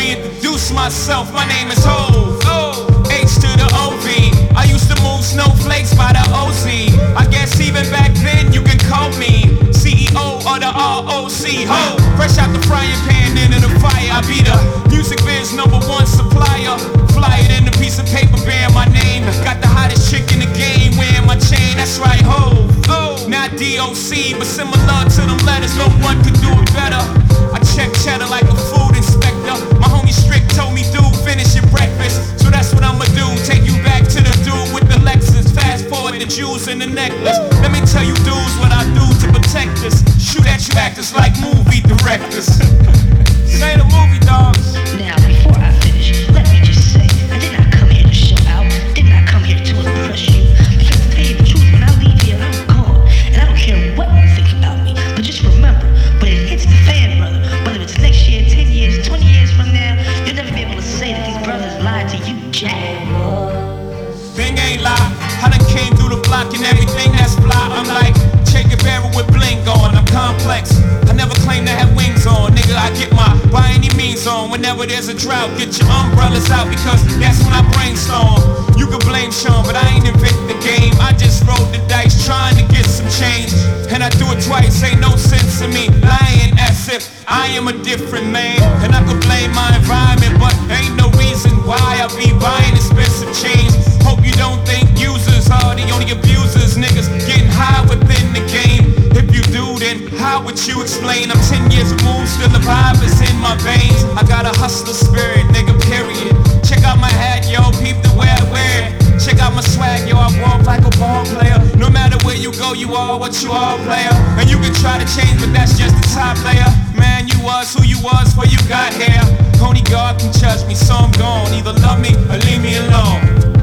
me introduce myself, my name is Hov. H to the OV. I used to move snowflakes by the OZ. I guess even back then you can call me CEO of the ROC. Ho, fresh out the frying pan into the fire. I be the music biz #1 supplier. Fly it in a piece of paper bearing my name. Got the hottest chick in the game wearing my chain. That's right, Hov. Not DOC, but similar to them letters. No one could do it better. I check cheddar like a food inspector. My homie Strick told me, dude, finish your breakfast. So that's what I'ma do. Take you back to the dude with the Lexus. Fast forward the jewels and the necklace. Let me tell you dudes what I do to protect us. Shoot at you actors like movie directors. Say the movie dogs. Now before I finish, let me just say, I did not come here to show out. Did not come here to impress you. Because to tell you the truth, when I leave here, I'm gone. And I don't care what you think about me. But just remember, when it hits the fan, brother, whether it's next year, 10 years, 20 years from now, you'll never be able to say that these brothers lied to you, Jack. Thing ain't lie. I done came through the block and everything that's fly. I'm like Che Guevara with bling on. I'm complex. I never claim to have wings on. Nigga, I get my by any means on. Whenever there's a drought, get your umbrellas out because that's when I brainstorm. You can blame Sean, but I ain't invent the game. I just rolled the dice trying to get some change. And I do it twice, ain't no sense in me lying as if I am a different man. And I could blame my environment, but ain't no reason why I be buying expensive chains. Hope you don't think users are the only abusers. Niggas getting high within the game. If you do, then how would you explain? I'm 10 years removed, still the vibe is in my veins. I got a hustler spirit, nigga, period. Check out my hat, yo, peep the way I wear it. Check out my swag, yo, I walk like a ball player. No matter where you go, you are what you are, player. And you can try to change, but that's just the top layer. Man, you was who you was before you got here. Only God can judge me, so I'm gone. Either love me or leave me alone.